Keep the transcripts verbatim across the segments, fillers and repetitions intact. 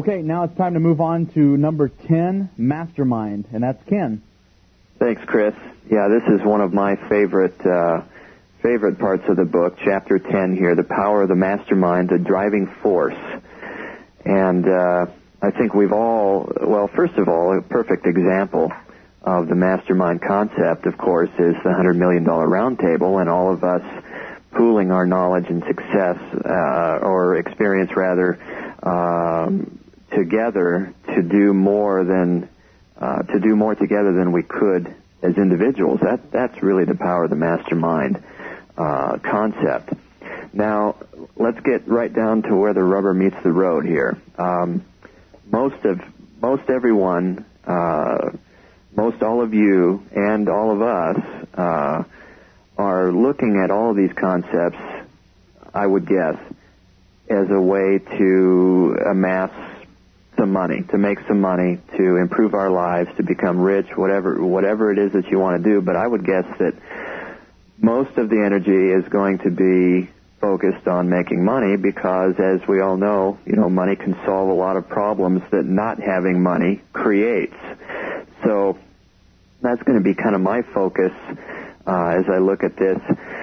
Okay, now it's time to move on to number ten, Mastermind, and that's Ken. Thanks, Chris. Yeah, this is one of my favorite uh, favorite parts of the book, chapter ten here, the power of the mastermind, the driving force. And uh, I think we've all, well, first of all, a perfect example of the mastermind concept, of course, is the one hundred million dollars round table, and all of us pooling our knowledge and success, uh, or experience rather, um, together to do more than uh, to do more together than we could as individuals. That that's really the power of the mastermind uh, concept. Now, let's get right down to where the rubber meets the road here. Um, most of most everyone, uh, most all of you, and all of us uh, are looking at all of these concepts, I would guess, as a way to amass some money, to make some money, to improve our lives, to become rich, whatever whatever it is that you want to do. But I would guess that most of the energy is going to be focused on making money because, as we all know, you know, money can solve a lot of problems that not having money creates. So that's going to be kind of my focus uh, as I look at this.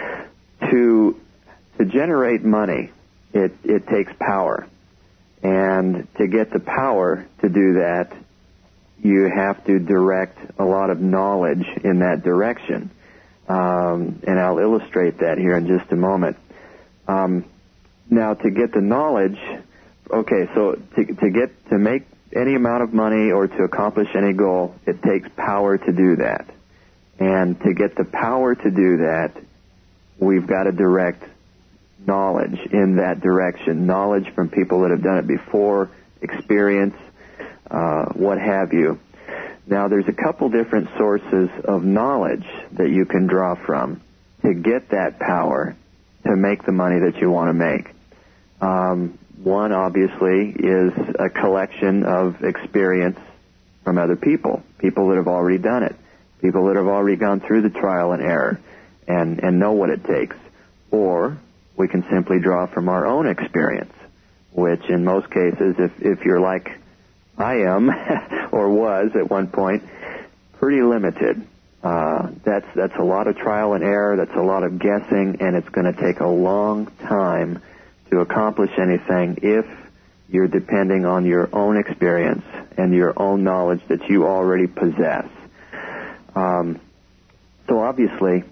To to generate money, it it takes power. And to get the power to do that, you have to direct a lot of knowledge in that direction. Um, and I'll illustrate that here in just a moment. Um, now, to get the knowledge, okay, so to, to get to make any amount of money or to accomplish any goal, it takes power to do that. And to get the power to do that, we've got to direct knowledge in that direction, knowledge from people that have done it before, experience, uh, what have you. Now, there's a couple different sources of knowledge that you can draw from to get that power to make the money that you want to make. Um, one, obviously, is a collection of experience from other people, people that have already done it, people that have already gone through the trial and error and, and know what it takes. Or we can simply draw from our own experience, which in most cases, if, if you're like I am or was at one point, pretty limited. Uh, that's that's a lot of trial and error, that's a lot of guessing, and it's going to take a long time to accomplish anything if you're depending on your own experience and your own knowledge that you already possess. Um, so obviously,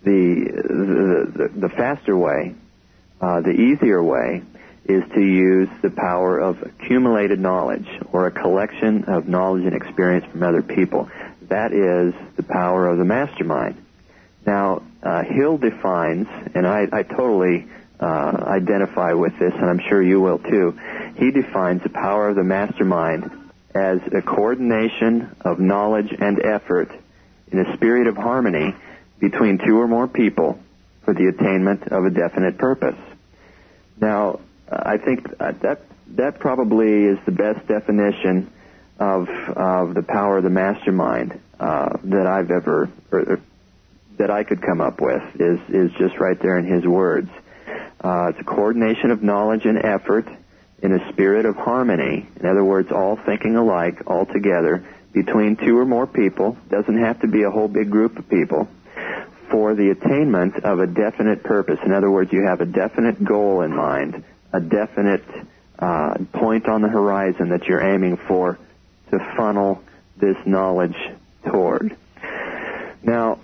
the, the, the faster way, uh, the easier way, is to use the power of accumulated knowledge or a collection of knowledge and experience from other people. That is the power of the mastermind. Now, uh, Hill defines, and I, I totally uh, identify with this, and I'm sure you will too, he defines the power of the mastermind as a coordination of knowledge and effort in a spirit of harmony between two or more people for the attainment of a definite purpose. Now, I think that that probably is the best definition of of the power of the mastermind uh, that I've ever or, or that I could come up with. Is is just right there in his words. Uh, it's a coordination of knowledge and effort in a spirit of harmony. In other words, all thinking alike, all together, between two or more people. Doesn't have to be a whole big group of people. For the attainment of a definite purpose. In other words, you have a definite goal in mind, a definite uh, point on the horizon that you're aiming for to funnel this knowledge toward. Now,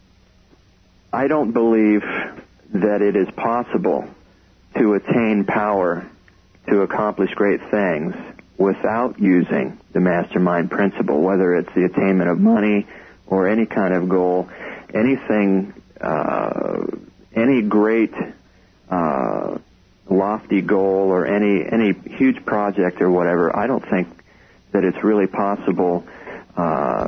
I don't believe that it is possible to attain power to accomplish great things without using the mastermind principle, whether it's the attainment of money or any kind of goal, anything, uh, any great uh, lofty goal or any any huge project or whatever. I don't think that it's really possible uh,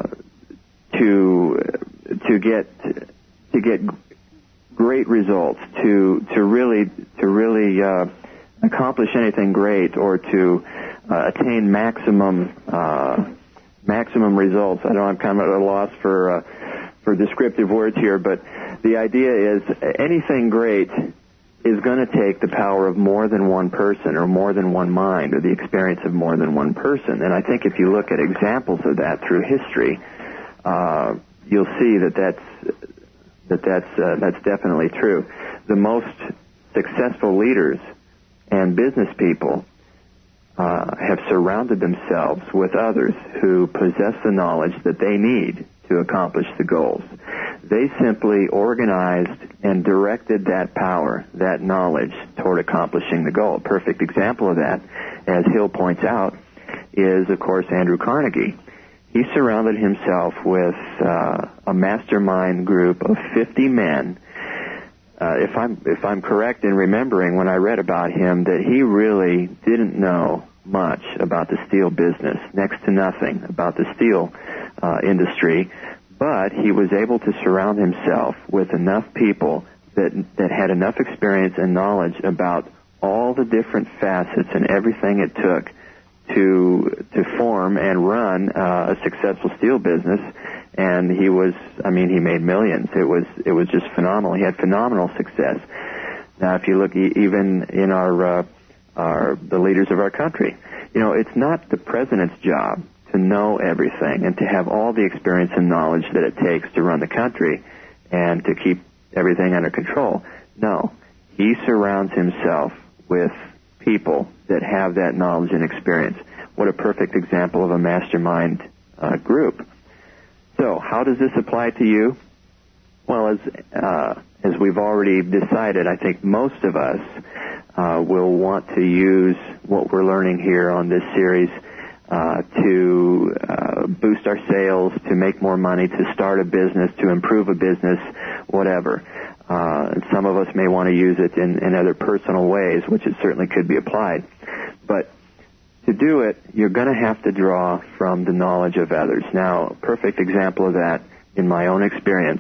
to to get to get great results, to to really to really uh, accomplish anything great, or to uh, attain maximum uh, maximum results. I know I'm kind of at a loss for uh, for descriptive words here, but the idea is anything great is going to take the power of more than one person or more than one mind or the experience of more than one person. And I think if you look at examples of that through history, uh, you'll see that that's that that's uh, that's definitely true. The most successful leaders and business people uh, have surrounded themselves with others who possess the knowledge that they need to accomplish the goals. They simply organized and directed that power, that knowledge, toward accomplishing the goal. A perfect example of that, as Hill points out, is, of course, Andrew Carnegie. He surrounded himself with uh, a mastermind group of fifty men. Uh, if I'm if I'm correct in remembering when I read about him that he really didn't know much about the steel business, next to nothing about the steel uh, industry, but he was able to surround himself with enough people that that had enough experience and knowledge about all the different facets and everything it took to to form and run uh, a successful steel business. And he was, I mean, he made millions. It was it was just phenomenal. He had phenomenal success. Now, if you look e- even in our, uh, our the leaders of our country, you know, it's not the president's job to know everything and to have all the experience and knowledge that it takes to run the country and to keep everything under control. No, he surrounds himself with people that have that knowledge and experience. What a perfect example of a mastermind uh, group. So, how does this apply to you? Well, as uh, as we've already decided, I think most of us uh, will want to use what we're learning here on this series uh, to uh, boost our sales, to make more money, to start a business, to improve a business, whatever. Uh, and some of us may want to use it in, in other personal ways, which it certainly could be applied. But to do it, you're going to have to draw from the knowledge of others. Now, a perfect example of that, in my own experience,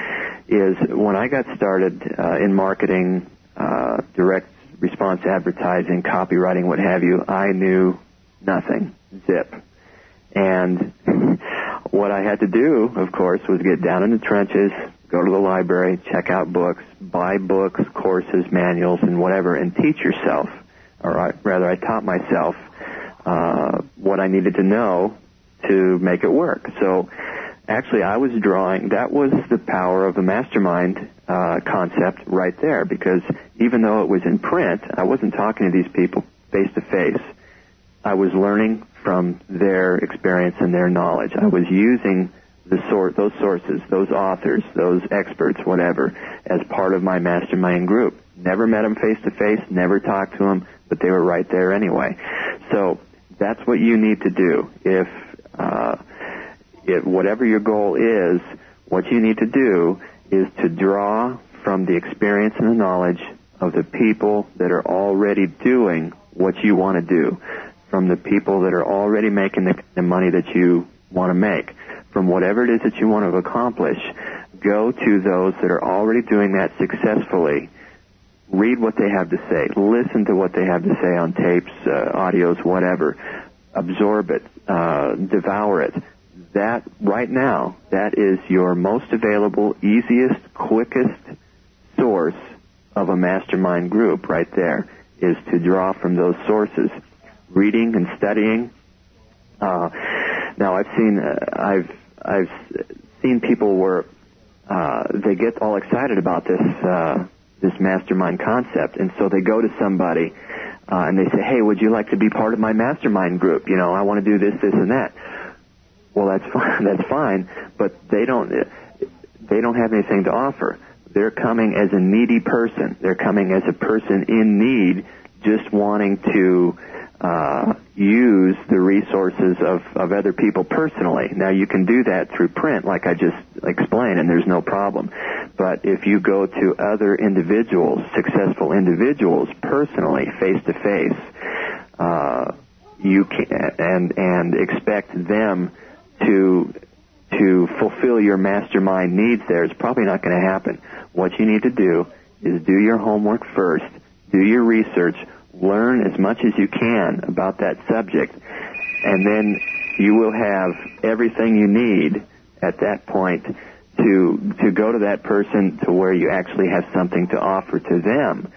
is when I got started uh, in marketing, uh, direct response advertising, copywriting, what have you, I knew nothing, zip. And what I had to do, of course, was get down in the trenches, go to the library, check out books, buy books, courses, manuals, and whatever, and teach yourself. Or I, rather, I taught myself uh, what I needed to know to make it work. So actually, I was drawing, that was the power of the mastermind uh, concept right there, because even though it was in print, I wasn't talking to these people face to face. I was learning from their experience and their knowledge. I was using the sort, those sources, those authors, those experts, whatever, as part of my mastermind group. Never met them face to face, never talked to them, but they were right there anyway. So that's what you need to do. If, uh, if whatever your goal is, what you need to do is to draw from the experience and the knowledge of the people that are already doing what you want to do, from the people that are already making the, the money that you want to make, from whatever it is that you want to accomplish. Go to those that are already doing that successfully. Read what they have to say. Listen to what they have to say on tapes, uh, audios, whatever. Absorb it. Uh, devour it. That, right now, that is your most available, easiest, quickest source of a mastermind group right there, is to draw from those sources. Reading and studying. Uh, now, I've seen, uh, I've, I've seen people where uh, they get all excited about this, uh, this mastermind concept, and so they go to somebody uh, and they say, hey, would you like to be part of my mastermind group? You know, I want to do this, this, and that. Well, that's fine, that's fine, but they don't, they don't have anything to offer. They're coming as a needy person. They're coming as a person in need, just wanting to uh, use the resources of, of other people personally. Now, you can do that through print, like I just explained, and there's no problem. But if you go to other individuals, successful individuals, personally, face to face, uh, you can and and expect them to to fulfill your mastermind needs there, it's probably not going to happen. What you need to do is do your homework first, do your research, learn as much as you can about that subject, and then you will have everything you need at that point to to go to that person to where you actually have something to offer to them,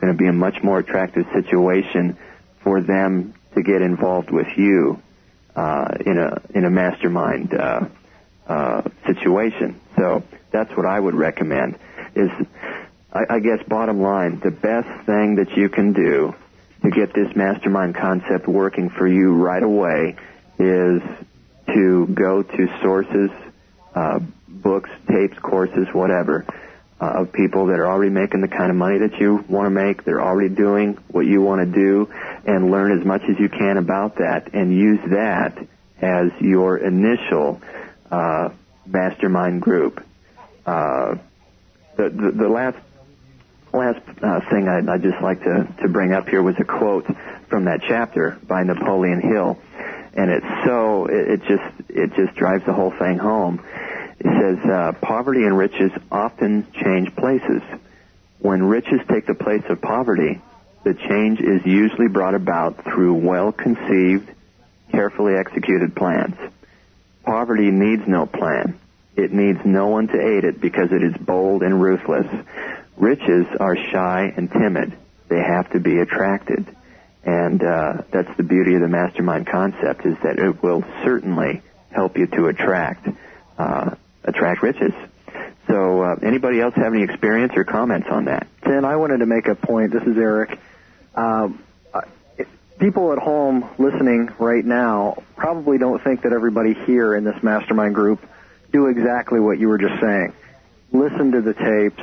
going to be a much more attractive situation for them to get involved with you uh, in a in a mastermind uh, uh, situation. So that's what I would recommend. Is I, I guess bottom line, the best thing that you can do to get this mastermind concept working for you right away is to go to sources, uh, books, tapes, courses, whatever, uh, of people that are already making the kind of money that you want to make. They're already doing what you want to do, and learn as much as you can about that, and use that as your initial uh, mastermind group. Uh, the, the, the last last uh, thing I'd, I'd just like to, to bring up here was a quote from that chapter by Napoleon Hill. And it's so, it, it just it just drives the whole thing home. It says, uh, poverty and riches often change places. When riches take the place of poverty, the change is usually brought about through well-conceived, carefully executed plans. Poverty needs no plan. It needs no one to aid it because it is bold and ruthless. Riches are shy and timid. They have to be attracted. And uh, that's the beauty of the mastermind concept, is that it will certainly help you to attract uh, attract riches. So uh, anybody else have any experience or comments on that? Ken, I wanted to make a point. This is Eric. Um, people at home listening right now probably don't think that everybody here in this mastermind group do exactly what you were just saying. Listen to the tapes.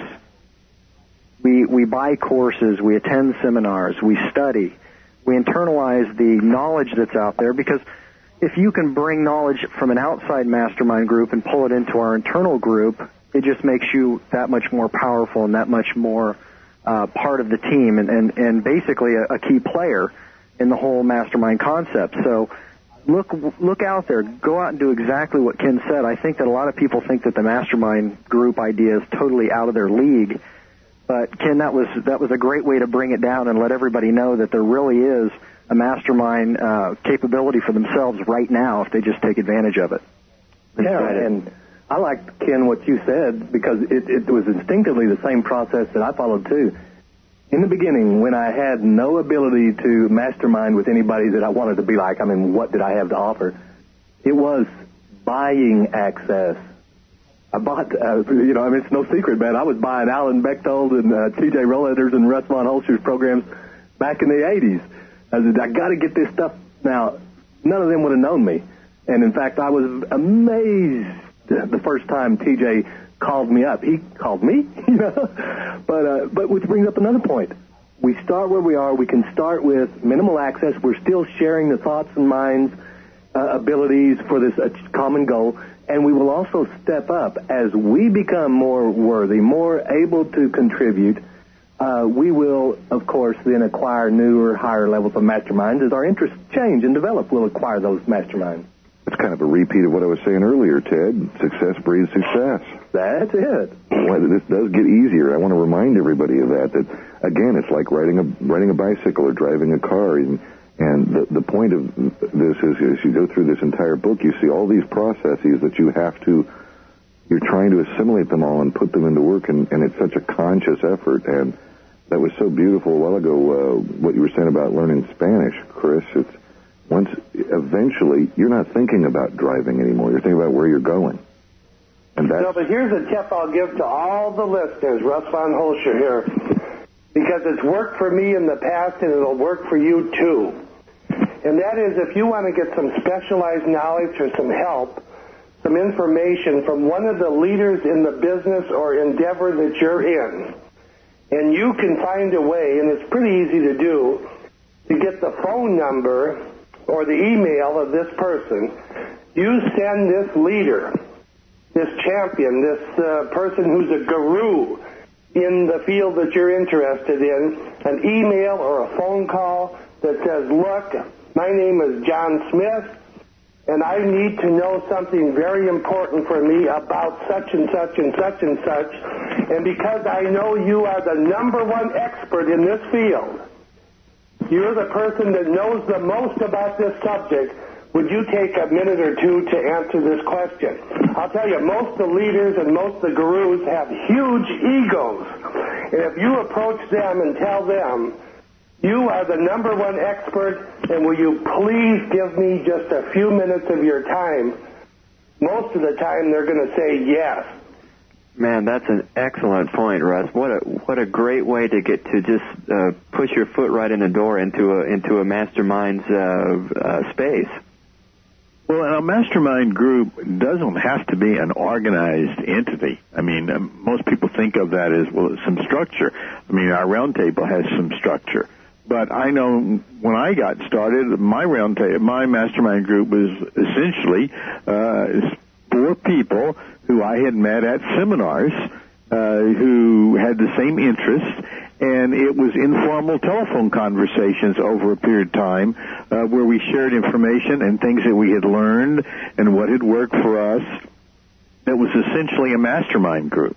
We, we buy courses. We attend seminars. We study. We internalize the knowledge that's out there, because if you can bring knowledge from an outside mastermind group and pull it into our internal group, it just makes you that much more powerful and that much more uh, part of the team and, and, and basically a, a key player in the whole mastermind concept. So look look out there. Go out and do exactly what Ken said. I think that a lot of people think that the mastermind group idea is totally out of their league. But, Ken, that was that was a great way to bring it down and let everybody know that there really is a mastermind uh, capability for themselves right now if they just take advantage of it. Yeah, and I liked, Ken, what you said, because it, it was instinctively the same process that I followed, too. In the beginning, when I had no ability to mastermind with anybody that I wanted to be like, I mean, what did I have to offer? It was buying access. I bought, uh, you know, I mean, it's no secret, man. I was buying Alan Bechtold and uh, T J Roletter's and Russ Von Holscher's programs back in the eighties. I said, I got to get this stuff. Now, none of them would have known me. And, in fact, I was amazed the first time T J called me up. He called me, you know. But, uh, but which brings up another point. We start where we are. We can start with minimal access. We're still sharing the thoughts and minds, uh, abilities for this uh, common goal. And we will also step up as we become more worthy, more able to contribute. Uh, we will, of course, then acquire newer, higher levels of masterminds. As our interests change and develop, we'll acquire those masterminds. It's kind of a repeat of what I was saying earlier, Ted. Success breeds success. That's it. Well, this does get easier. I want to remind everybody of that, that, again, it's like riding a riding a bicycle or driving a car. And, and the, the point of this is, as you go through this entire book, you see all these processes that you have to, you're trying to assimilate them all and put them into work, and, and it's such a conscious effort. And that was so beautiful a while ago, uh, what you were saying about learning Spanish, Chris. It's once, eventually, you're not thinking about driving anymore. You're thinking about where you're going. And that's... No, but here's a tip I'll give to all the listeners, Russ Von Holscher here, because it's worked for me in the past and it'll work for you too. And that is, if you want to get some specialized knowledge or some help, some information from one of the leaders in the business or endeavor that you're in, and you can find a way, and it's pretty easy to do, to get the phone number or the email of this person, you send this leader, this champion, this uh, person who's a guru in the field that you're interested in, an email or a phone call that says, look, my name is John Smith, and I need to know something very important for me about such and such and such and such, and because I know you are the number one expert in this field, you're the person that knows the most about this subject, would you take a minute or two to answer this question? I'll tell you, most of the leaders and most of the gurus have huge egos, And if you approach them and tell them, you are the number one expert, and will you please give me just a few minutes of your time, most of the time they're going to say yes. Man, that's an excellent point, Russ. What a what a great way to get to just uh, push your foot right in the door into a into a mastermind's uh, uh, space. Well, a mastermind group doesn't have to be an organized entity. I mean, um, most people think of that as, well, some structure. I mean, our round table has some structure. But I know when I got started, my round table, my mastermind group was essentially uh, four people who I had met at seminars uh, who had the same interests, and it was informal telephone conversations over a period of time uh, where we shared information and things that we had learned and what had worked for us. It was essentially a mastermind group.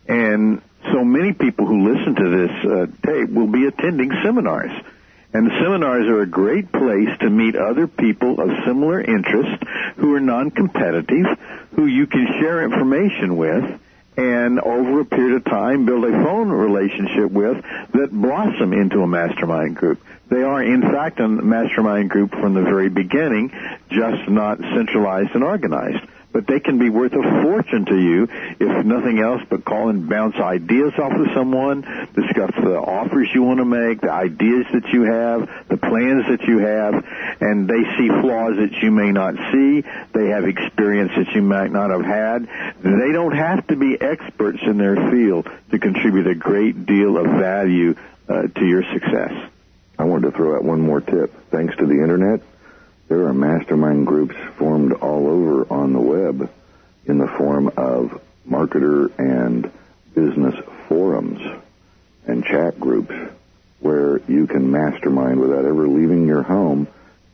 And so many people who listen to this uh, tape will be attending seminars. And the seminars are a great place to meet other people of similar interest who are non-competitive, who you can share information with, and over a period of time build a phone relationship with that blossom into a mastermind group. They are, in fact, a mastermind group from the very beginning, just not centralized and organized. But they can be worth a fortune to you, if nothing else, but call and bounce ideas off of someone, discuss the offers you want to make, the ideas that you have, the plans that you have, and they see flaws that you may not see. They have experience that you might not have had. They don't have to be experts in their field to contribute a great deal of value uh, to your success. I wanted to throw out one more tip. Thanks to the Internet, there are mastermind groups formed all over on the web in the form of marketer and business forums and chat groups where you can mastermind without ever leaving your home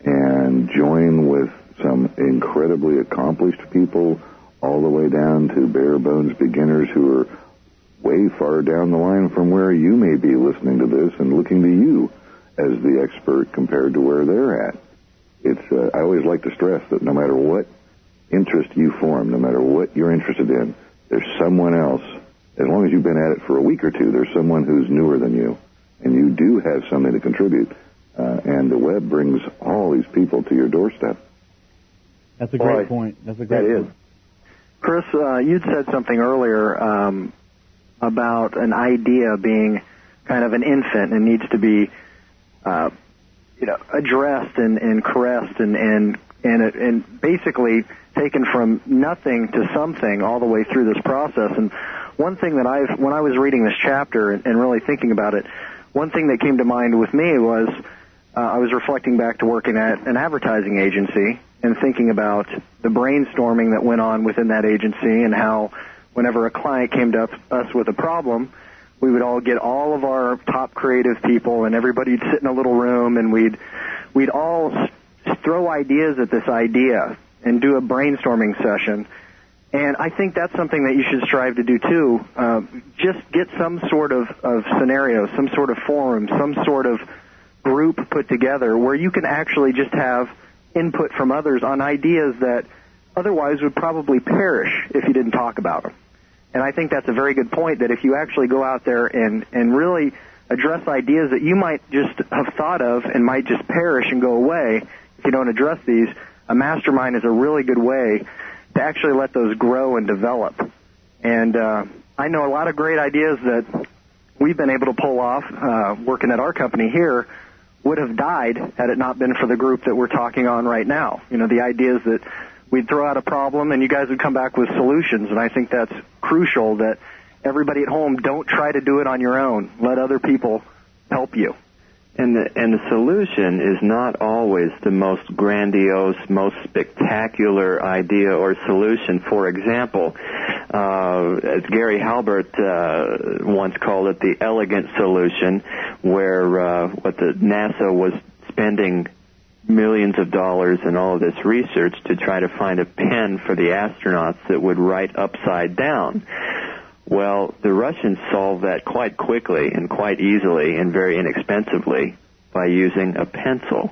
and join with some incredibly accomplished people all the way down to bare bones beginners who are way far down the line from where you may be listening to this and looking to you as the expert compared to where they're at. It's, uh, I always like to stress that no matter what interest you form, no matter what you're interested in, there's someone else, as long as you've been at it for a week or two, there's someone who's newer than you, and you do have something to contribute, uh, and the web brings all these people to your doorstep. That's a great Boy, point. That's a great that point. is. Chris, uh, you'd said something earlier um, about an idea being kind of an infant and needs to be uh, you know, addressed and, and caressed and, and, and, and basically taken from nothing to something all the way through this process. And one thing that I've, when I was reading this chapter and, and really thinking about it, one thing that came to mind with me was uh, I was reflecting back to working at an advertising agency and thinking about the brainstorming that went on within that agency and how whenever a client came to us with a problem, we would all get all of our top creative people and everybody'd sit in a little room and we'd we'd all s- throw ideas at this idea and do a brainstorming session. And I think that's something that you should strive to do too. Uh, just get some sort of, of scenario, some sort of forum, some sort of group put together where you can actually just have input from others on ideas that otherwise would probably perish if you didn't talk about them. And I think that's a very good point, that if you actually go out there and, and really address ideas that you might just have thought of and might just perish and go away if you don't address these, a mastermind is a really good way to actually let those grow and develop. And uh, I know a lot of great ideas that we've been able to pull off uh, working at our company here would have died had it not been for the group that we're talking on right now. You know, the ideas that we'd throw out a problem and you guys would come back with solutions, and I think that's crucial, that everybody at home, don't try to do it on your own. Let other people help you. And the, and the solution is not always the most grandiose, most spectacular idea or solution. For example, uh, as Gary Halbert uh, once called it, the elegant solution, where uh, what the NASA was spending millions of dollars in all of this research to try to find a pen for the astronauts that would write upside down. Well, the Russians solved that quite quickly and quite easily and very inexpensively by using a pencil.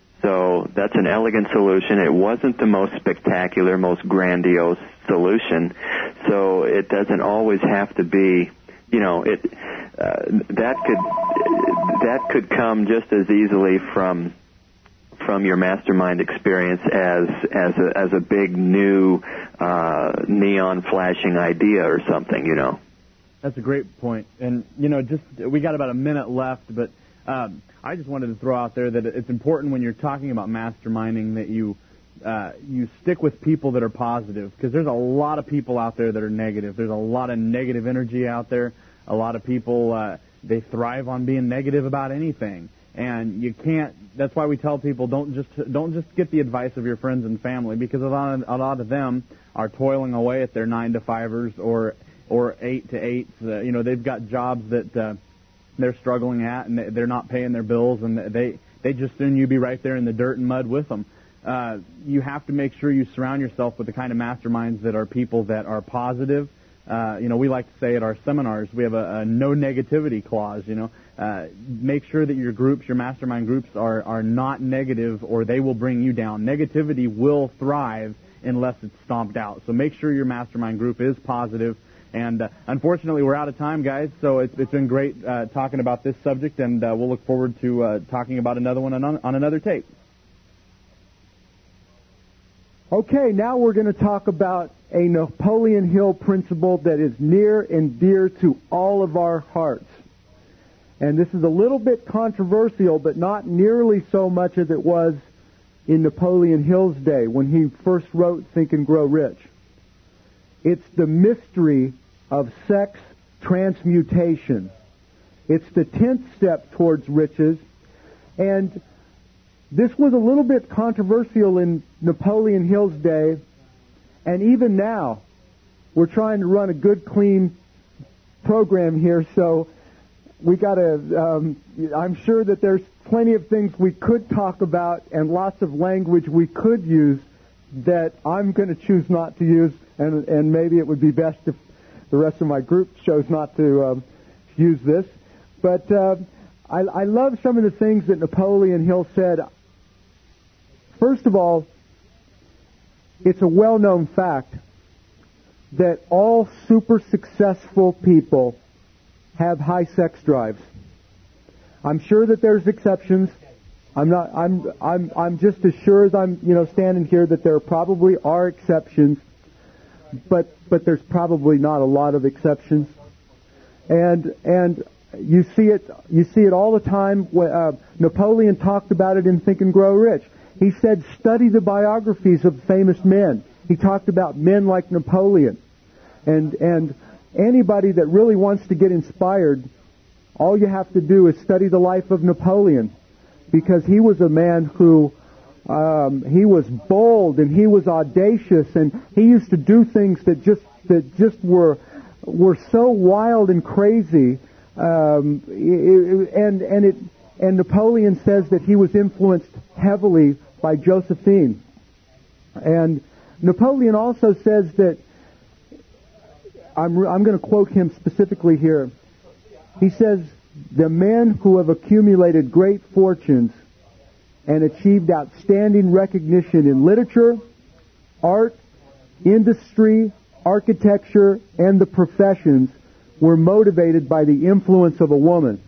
So that's an elegant solution. It wasn't the most spectacular, most grandiose solution. So it doesn't always have to be you know, it uh, that could that could come just as easily from from your mastermind experience as as a as a big new uh, neon flashing idea or something, you know. That's a great point. And you know, just we got about a minute left, but um, I just wanted to throw out there that it's important when you're talking about masterminding that you uh, you stick with people that are positive, because there's a lot of people out there that are negative. There's a lot of negative energy out there. A lot of people uh, they thrive on being negative about anything. And you can't. That's why we tell people don't just don't just get the advice of your friends and family, because a lot of, a lot of them are toiling away at their nine to fivers or or eight to eights. Uh, you know, they've got jobs that uh, they're struggling at, and they're not paying their bills, and they they just soon you be right there in the dirt and mud with them. Uh, you have to make sure you surround yourself with the kind of masterminds that are people that are positive. Uh, you know, we like to say at our seminars, we have a, a no negativity clause, you know. Uh, make sure that your groups, your mastermind groups, are, are not negative, or they will bring you down. Negativity will thrive unless it's stomped out. So make sure your mastermind group is positive. And uh, unfortunately, we're out of time, guys, so it's, it's been great uh, talking about this subject, and uh, we'll look forward to uh, talking about another one on, on another tape. Okay, now we're going to talk about a Napoleon Hill principle that is near and dear to all of our hearts. And this is a little bit controversial, but not nearly so much as it was in Napoleon Hill's day when he first wrote Think and Grow Rich. It's the mystery of sex transmutation. It's the tenth step towards riches. And this was a little bit controversial in Napoleon Hill's day, and even now, we're trying to run a good, clean program here, so we got to, um, I'm sure that there's plenty of things we could talk about and lots of language we could use that I'm going to choose not to use, and, and maybe it would be best if the rest of my group chose not to um, use this. But uh, I, I love some of the things that Napoleon Hill said. First of all, it's a well-known fact that all super successful people have high sex drives. I'm sure that there's exceptions. I'm not. I'm. I'm. I'm just as sure as I'm, you know, standing here that there probably are exceptions, but but there's probably not a lot of exceptions. And and you see it. You see it all the time. Uh, Napoleon talked about it in Think and Grow Rich. He said, study the biographies of famous men. He talked about men like Napoleon. And and anybody that really wants to get inspired, all you have to do is study the life of Napoleon, because he was a man who, um, he was bold and he was audacious, and he used to do things that just that just were were so wild and crazy. Um, and and it and Napoleon says that he was influenced heavily by Josephine. And Napoleon also says that, I'm, I'm going to quote him specifically here. He says, the men who have accumulated great fortunes and achieved outstanding recognition in literature, art, industry, architecture, and the professions were motivated by the influence of a woman.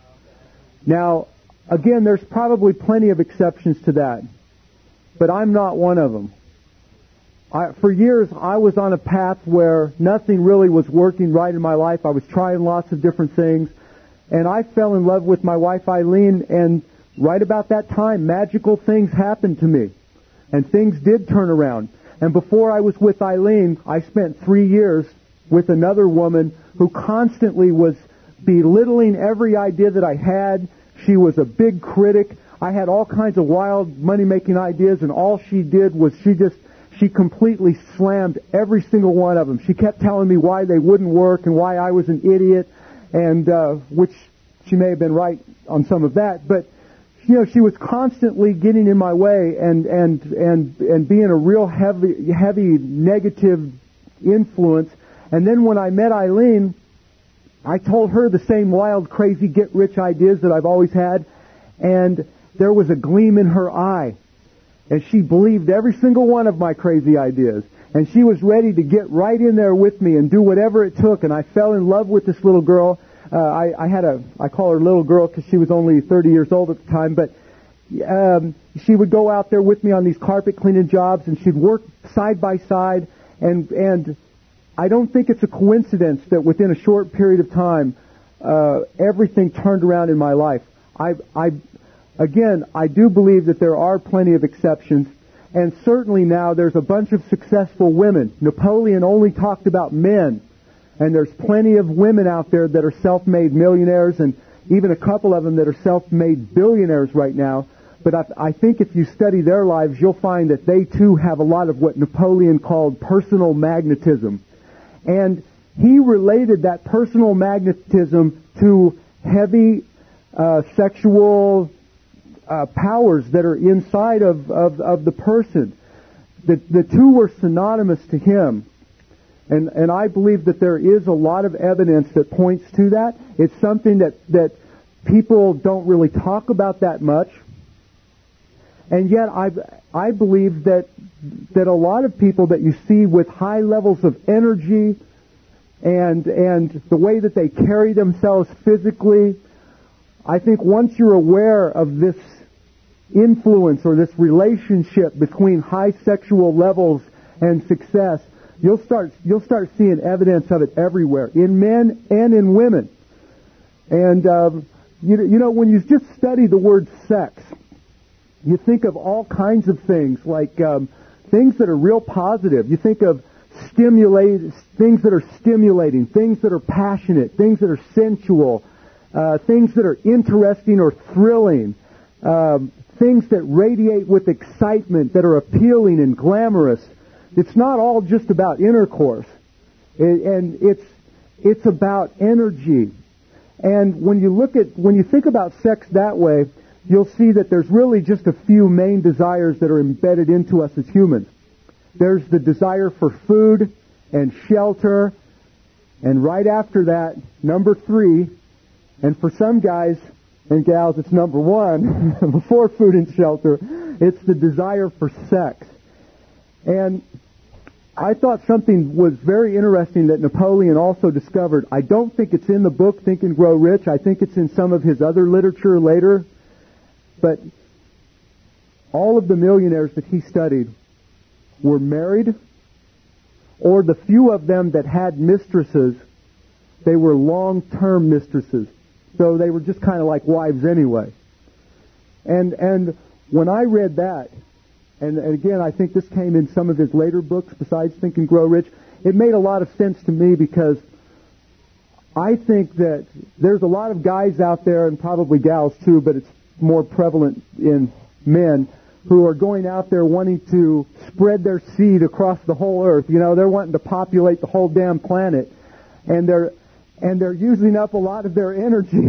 Now, again, there's probably plenty of exceptions to that, but I'm not one of them. I, for years, I was on a path where nothing really was working right in my life. I was trying lots of different things, and I fell in love with my wife, Eileen, and right about that time, magical things happened to me, and things did turn around. And before I was with Eileen, I spent three years with another woman who constantly was belittling every idea that I had. She was a big critic. I had all kinds of wild money-making ideas, and all she did was she just, she completely slammed every single one of them. She kept telling me why they wouldn't work and why I was an idiot, and uh, which she may have been right on some of that, but you know, she was constantly getting in my way and and and and being a real heavy heavy negative influence. And then when I met Eileen, I told her the same wild, crazy, get-rich ideas that I've always had, and there was a gleam in her eye. And she believed every single one of my crazy ideas. And she was ready to get right in there with me and do whatever it took. And I fell in love with this little girl. Uh, I, I had a, I call her little girl because she was only thirty years old at the time, but um, she would go out there with me on these carpet cleaning jobs, and she'd work side by side. And and I don't think it's a coincidence that within a short period of time, uh, everything turned around in my life. I, I, again, I do believe that there are plenty of exceptions. And certainly now there's a bunch of successful women. Napoleon only talked about men. And there's plenty of women out there that are self-made millionaires, and even a couple of them that are self-made billionaires right now. But I, I think if you study their lives, you'll find that they too have a lot of what Napoleon called personal magnetism. And he related that personal magnetism to heavy uh, sexual Uh, powers that are inside of, of, of the person. The, the two were synonymous to him. And, and I believe that there is a lot of evidence that points to that. It's something that, that people don't really talk about that much. And yet I, I believe that, that a lot of people that you see with high levels of energy and, and the way that they carry themselves physically, I think once you're aware of this influence or this relationship between high sexual levels and success, you'll start you'll start seeing evidence of it everywhere, in men and in women. And um, you, you know, when you just study the word sex, you think of all kinds of things, like um, things that are real positive. You think of stimulate things that are stimulating, things that are passionate, things that are sensual, uh, things that are interesting or thrilling. Um, things that radiate with excitement, that are appealing and glamorous. It's not all just about intercourse. It, and it's it's about energy. And when you look at when you think about sex that way, you'll see that there's really just a few main desires that are embedded into us as humans. There's the desire for food and shelter, and right after that, number three, and for some guys and gals, it's number one, before food and shelter, it's the desire for sex. And I thought something was very interesting that Napoleon also discovered. I don't think it's in the book, Think and Grow Rich. I think it's in some of his other literature later. But all of the millionaires that he studied were married, or the few of them that had mistresses, they were long-term mistresses. So they were just kind of like wives anyway. And and when I read that, and, and again, I think this came in some of his later books besides Think and Grow Rich, it made a lot of sense to me, because I think that there's a lot of guys out there, and probably gals too, but it's more prevalent in men, who are going out there wanting to spread their seed across the whole earth. You know, they're wanting to populate the whole damn planet. And they're And they're using up a lot of their energy.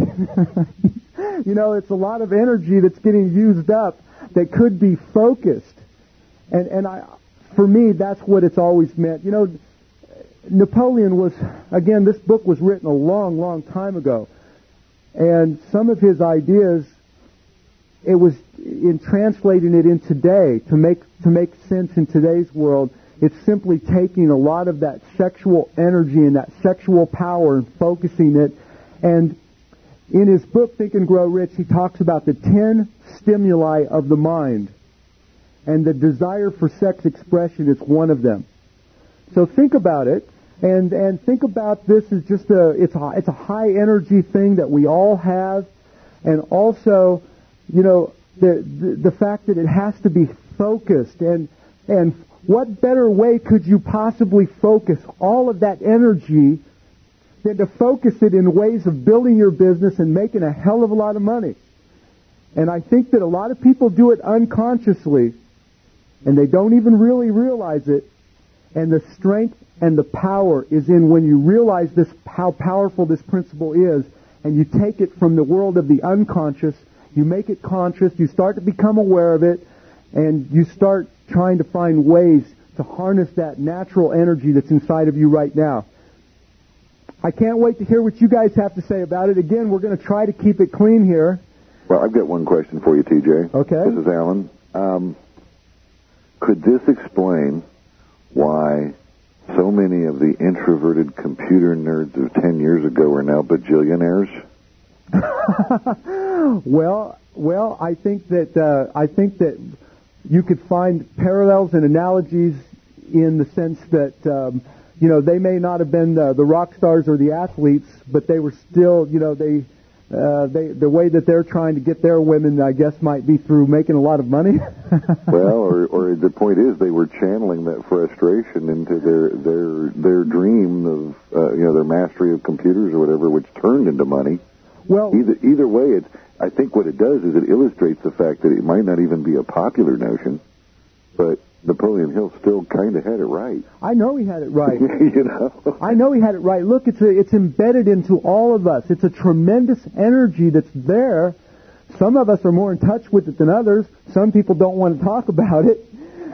You know, it's a lot of energy that's getting used up that could be focused. And and I, for me, that's what it's always meant. You know, Napoleon was, again, this book was written a long, long time ago. And some of his ideas, it was in translating it in today to make to make sense in today's world. It's simply taking a lot of that sexual energy and that sexual power and focusing it. And in his book, Think and Grow Rich, he talks about the ten stimuli of the mind. And the desire for sex expression is one of them. So think about it. And, and think about this as just a, it's a, it's a high energy thing that we all have. And also, you know, the, the, the fact that it has to be focused. And, and what better way could you possibly focus all of that energy than to focus it in ways of building your business and making a hell of a lot of money? And I think that a lot of people do it unconsciously, and they don't even really realize it. And the strength and the power is in when you realize this, how powerful this principle is, and you take it from the world of the unconscious, you make it conscious, you start to become aware of it, and you start trying to find ways to harness that natural energy that's inside of you right now. I can't wait to hear what you guys have to say about it. Again, we're going to try to keep it clean here. Well, I've got one question for you, T J. Okay. This is Alan. Um, could this explain why many of the introverted computer nerds of ten years ago are now bajillionaires? well, well, I think that uh, I think that you could find parallels and analogies in the sense that um, you know they may not have been the, the rock stars or the athletes, but they were still, you know, they uh, they the way that they're trying to get their women, I guess, might be through making a lot of money. Well, or, or the point is they were channeling that frustration into their their their dream of uh, you know their mastery of computers or whatever, which turned into money. Well, either either way, it's. I think what it does is it illustrates the fact that it might not even be a popular notion, but Napoleon Hill still kind of had it right. I know he had it right. You know, I know he had it right. Look, it's a, it's embedded into all of us. It's a tremendous energy that's there. Some of us are more in touch with it than others. Some people don't want to talk about it.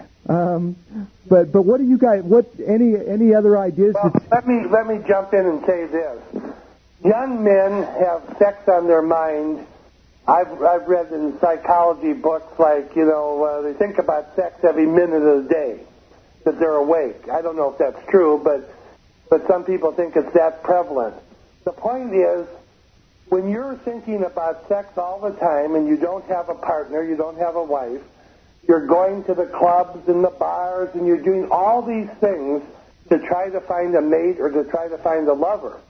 Um, but but what do you guys? What any any other ideas? Well, that... let me let me jump in and say this. Young men have sex on their mind. I've I've read in psychology books like, you know, uh, they think about sex every minute of the day that they're awake. I don't know if that's true, but but some people think it's that prevalent. The point is, when you're thinking about sex all the time and you don't have a partner, you don't have a wife, you're going to the clubs and the bars and you're doing all these things to try to find a mate or to try to find a lover.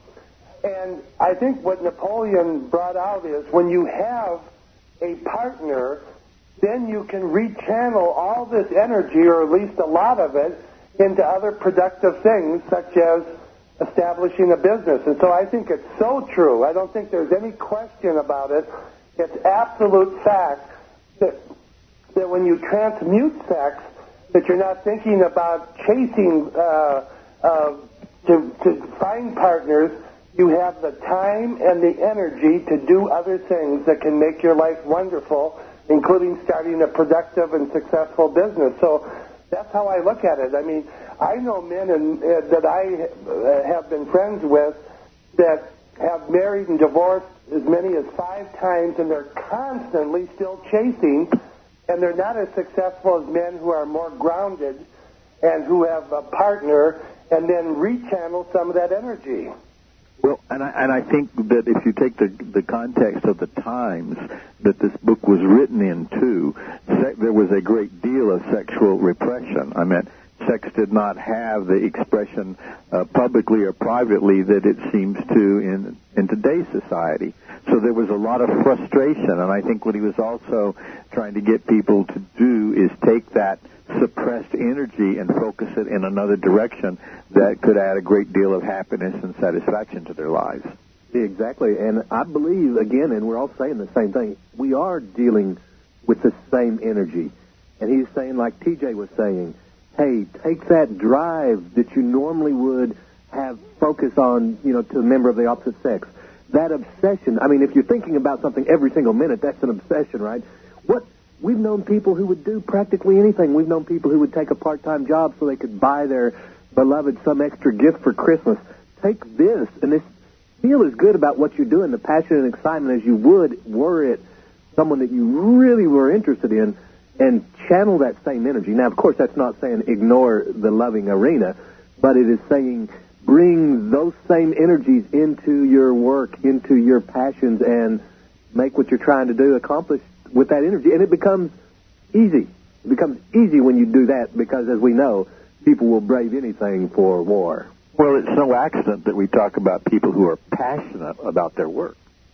And I think what Napoleon brought out is when you have a partner, then you can rechannel all this energy, or at least a lot of it, into other productive things, such as establishing a business. And so I think it's so true. I don't think there's any question about it. It's absolute fact that that when you transmute sex, that you're not thinking about chasing uh, uh, to, to find partners. You have the time and the energy to do other things that can make your life wonderful, including starting a productive and successful business. So that's how I look at it. I mean, I know men and, uh, that I uh, have been friends with that have married and divorced as many as five times, and they're constantly still chasing, and they're not as successful as men who are more grounded and who have a partner and then rechannel some of that energy. Well, and I, and I think that if you take the the context of the times that this book was written in, too, se- there was a great deal of sexual repression. I mean, sex did not have the expression uh, publicly or privately that it seems to in in today's society. So there was a lot of frustration, and I think what he was also trying to get people to do is take that suppressed energy and focus it in another direction that could add a great deal of happiness and satisfaction to their lives. Exactly, and I believe, again, and we're all saying the same thing, we are dealing with the same energy. And he's saying, like T J was saying, hey, take that drive that you normally would have focus on, you know, to a member of the opposite sex. That obsession, I mean, if you're thinking about something every single minute, that's an obsession, right? What We've known people who would do practically anything. We've known people who would take a part-time job so they could buy their beloved some extra gift for Christmas. Take this, and this, feel as good about what you're doing, the passion and excitement, as you would were it someone that you really were interested in, and channel that same energy. Now, of course, that's not saying ignore the loving arena, but it is saying bring those same energies into your work, into your passions, and make what you're trying to do accomplish with that energy. And it becomes easy. It becomes easy when you do that because, as we know, people will brave anything for war. Well, it's no accident that we talk about people who are passionate about their work.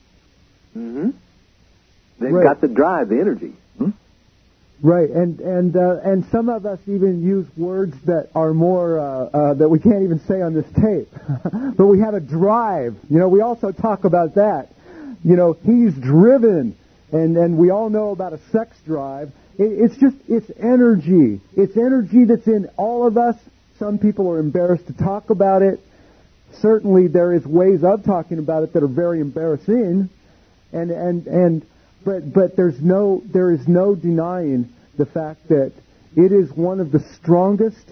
Mm-hmm. They've Right. got the drive, the energy. Hmm? Right, and and uh, and some of us even use words that are more uh, uh, that we can't even say on this tape. But we have a drive. You know, we also talk about that. You know, he's driven. And and we all know about a sex drive. It, it's just, it's energy. It's energy that's in all of us. Some people are embarrassed to talk about it. Certainly there is ways of talking about it that are very embarrassing. And and and but but there's no there is no denying the fact that it is one of the strongest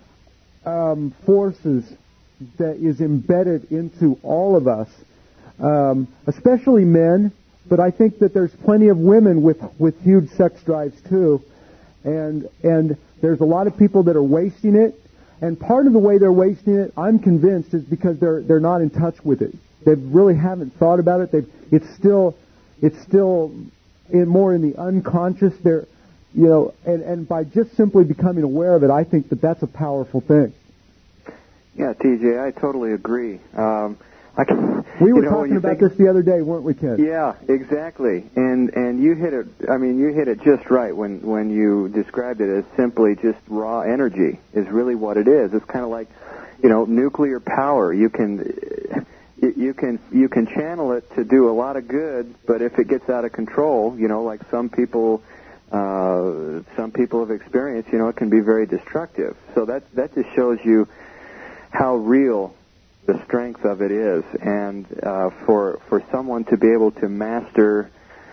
um, forces that is embedded into all of us, um, especially men. But I think that there's plenty of women with, with huge sex drives too, and and there's a lot of people that are wasting it. And part of the way they're wasting it, I'm convinced, is because they're they're not in touch with it. They really haven't thought about it. They've, it's still it's still in, more in the unconscious. They're, you know, and, and by just simply becoming aware of it, I think that that's a powerful thing. Yeah, T J, I totally agree. Um, I can, we were you know, talking about think, this the other day, weren't we, Ken? Yeah, exactly. And and you hit it. I mean, you hit it just right when when you described it as simply just raw energy is really what it is. It's kind of like, you know, nuclear power. You can you, you can you can channel it to do a lot of good, but if it gets out of control, you know, like some people uh, some people have experienced, you know, it can be very destructive. So that that just shows you how real the strength of it is, and uh, for for someone to be able to master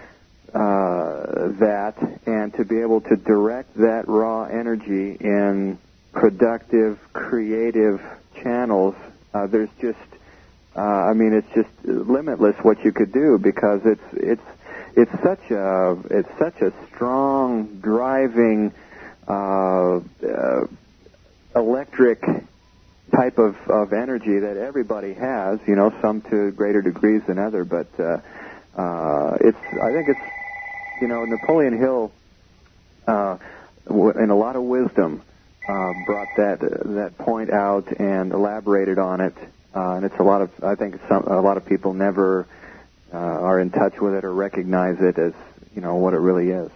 uh, that and to be able to direct that raw energy in productive, creative channels, uh, there's just, uh, I mean, it's just limitless what you could do, because it's it's it's such a it's such a strong, driving, uh, uh, electric type of, of energy that everybody has, you know, some to greater degrees than other, but uh, uh, it's, I think it's, you know, Napoleon Hill, uh, w- in a lot of wisdom, uh, brought that uh, that point out and elaborated on it, uh, and it's a lot of, I think some, a lot of people never uh, are in touch with it or recognize it as, you know, what it really is.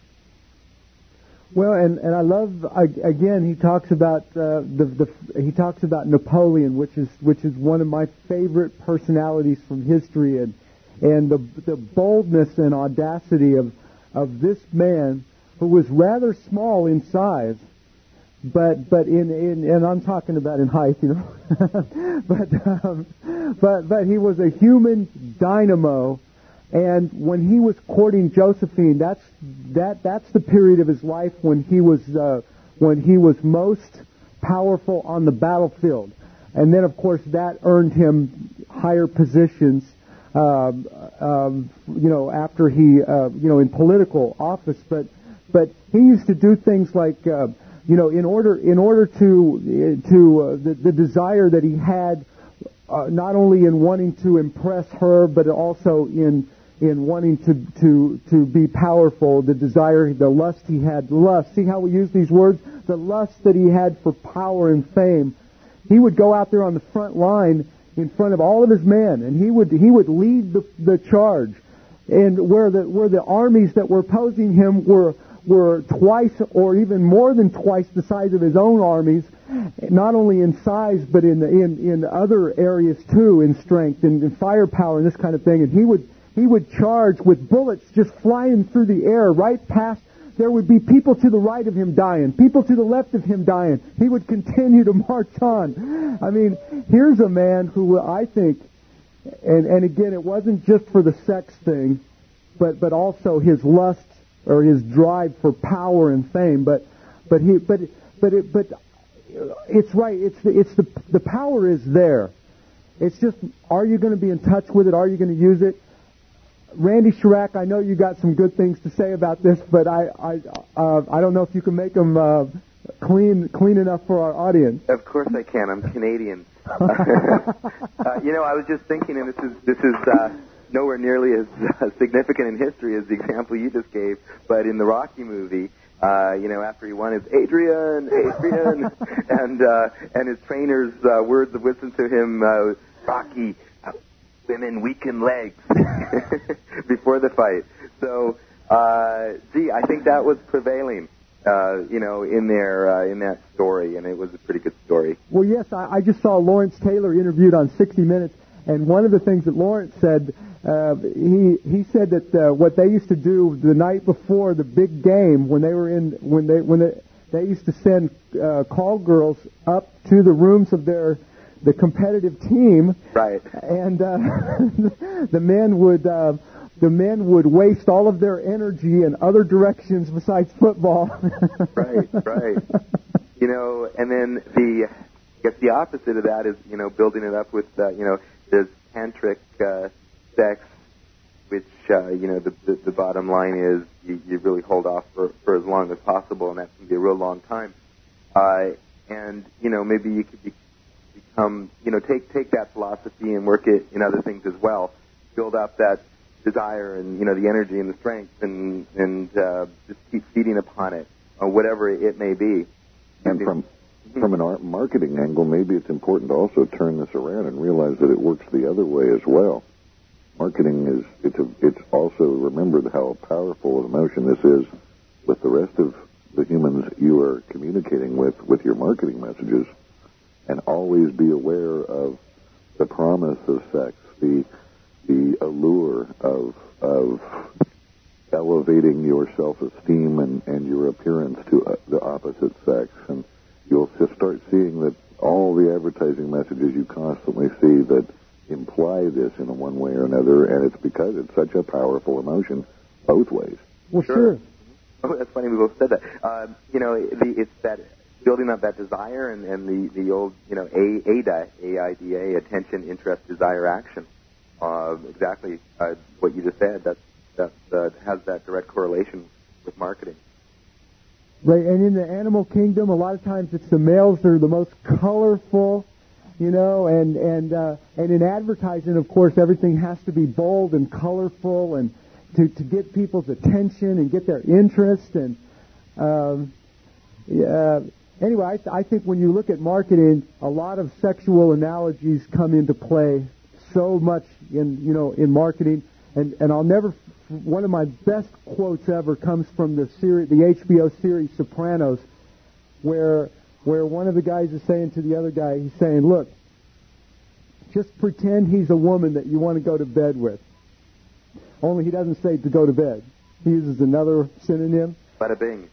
Well, and, and I love, again, he talks about uh, the, the he talks about Napoleon, which is which is one of my favorite personalities from history, and and the the boldness and audacity of of this man, who was rather small in size, but but in, in and I'm talking about in height, you know, but um, but but he was a human dynamo. And when he was courting Josephine, that's that that's the period of his life when he was uh, when he was most powerful on the battlefield. And then, of course, that earned him higher positions, um, um, you know, after he, uh, you know, in political office. But but he used to do things like, uh, you know, in order in order to to uh, the, the desire that he had, uh, not only in wanting to impress her, but also in in wanting to, to, to be powerful, the desire, the lust he had, lust, see how we use these words? The lust that he had for power and fame. He would go out there on the front line in front of all of his men, and he would he would lead the, the charge. And where the where the armies that were opposing him were were twice or even more than twice the size of his own armies, not only in size but in in, in other areas too, in strength and in firepower and this kind of thing. And he would He would charge with bullets just flying through the air right past. There would be people to the right of him dying, people to the left of him dying. He would continue to march on. I mean, here's a man who I think, and, and again, it wasn't just for the sex thing, but, but also his lust or his drive for power and fame. But but he but but it, but it's right. It's the, it's the the power is there. It's just, are you going to be in touch with it? Are you going to use it? Randy Chirac, I know you got some good things to say about this, but I I uh, I don't know if you can make them uh, clean clean enough for our audience. Of course I can. I'm Canadian. uh, you know, I was just thinking, and this is this is uh, nowhere nearly as uh, significant in history as the example you just gave, but in the Rocky movie, uh, you know, after he won his Adrian, Adrian, and uh, and his trainer's uh, words of wisdom to him, uh, Rocky, women weaken legs before the fight. So, uh, gee, I think that was prevailing, uh, you know, in their uh, in that story, and it was a pretty good story. Well, yes, I, I just saw Lawrence Taylor interviewed on sixty minutes, and one of the things that Lawrence said, uh, he he said that uh, what they used to do the night before the big game, when they were in when they when they they used to send uh, call girls up to the rooms of their the competitive team, right? And uh, the men would uh, the men would waste all of their energy in other directions besides football. Right, right. You know, and then the I guess the opposite of that is, you know, building it up with uh, you know, there's tantric uh, sex, which uh, you know the, the the bottom line is you, you really hold off for for as long as possible, and that can be a real long time. Uh, and you know maybe you could be, become you know take take that philosophy and work it in other things as well, build up that desire and you know the energy and the strength, and and uh, just keep feeding upon it, or whatever it may be. And from from an art marketing angle, maybe it's important to also turn this around and realize that it works the other way as well. Marketing is it's a, it's also remember how powerful an emotion this is with the rest of the humans you are communicating with with your marketing messages, and always be aware of the promise of sex, the the allure of of elevating your self-esteem and, and your appearance to uh, the opposite sex, and you'll just start seeing that all the advertising messages you constantly see that imply this in one way or another, and it's because it's such a powerful emotion both ways. Well, sure. Oh, that's funny we both said that. Uh, you know, the, it's that building up that desire and, and the, the old, you know, A, AIDA, A I D A, attention, interest, desire, action. Uh, exactly uh, what you just said. That that uh, has that direct correlation with marketing. Right, and in the animal kingdom, a lot of times it's the males that are the most colorful, you know, and and uh, and in advertising, of course, everything has to be bold and colorful, and to to get people's attention and get their interest. And um, yeah, anyway, I, th- I think when you look at marketing, a lot of sexual analogies come into play. So much in you know in marketing, and and I'll never. One of my best quotes ever comes from the series, the H B O series Sopranos, where where one of the guys is saying to the other guy, he's saying, "Look, just pretend he's a woman that you want to go to bed with." Only he doesn't say to go to bed. He uses another synonym. Bada bing.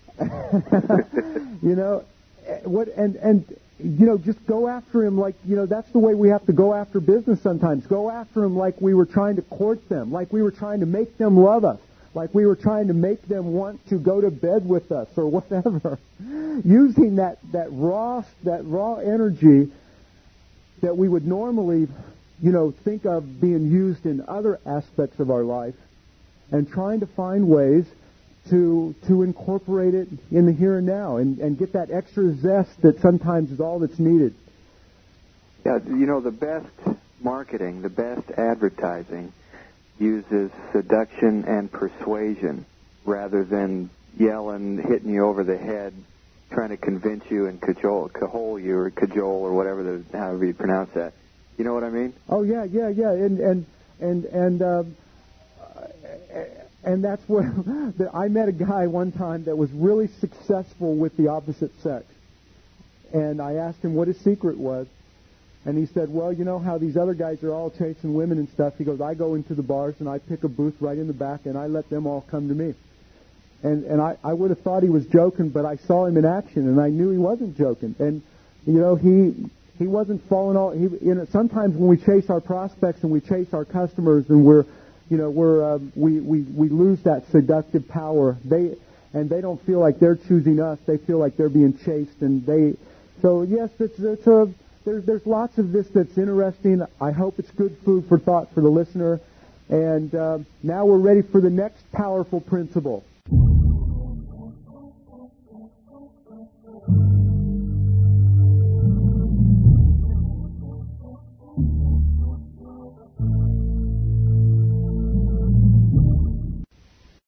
You know, what and and. You know, just go after him like, you know, that's the way we have to go after business sometimes. Go after him like we were trying to court them, like we were trying to make them love us, like we were trying to make them want to go to bed with us or whatever. Using that, that raw, that raw energy that we would normally, you know, think of being used in other aspects of our life, and trying to find ways to to incorporate it in the here and now, and, and get that extra zest that sometimes is all that's needed. Yeah, you know, the best marketing, the best advertising uses seduction and persuasion rather than yelling, hitting you over the head, trying to convince you and cajole, cajole you or cajole or whatever, the, however you pronounce that. You know what I mean? Oh, yeah, yeah, yeah. And, and, and, and, um, And that's where I met a guy one time that was really successful with the opposite sex. And I asked him what his secret was. And he said, well, you know how these other guys are all chasing women and stuff. He goes, I go into the bars and I pick a booth right in the back and I let them all come to me. And and I, I would have thought he was joking, but I saw him in action and I knew he wasn't joking. And, you know, he he wasn't falling all... He, you know, sometimes when we chase our prospects and we chase our customers and we're... You know, we're um, we, we we lose that seductive power. They and they don't feel like they're choosing us. They feel like they're being chased, and they. So yes, it's it's a there's there's lots of this that's interesting. I hope it's good food for thought for the listener. And uh, now we're ready for the next powerful principle.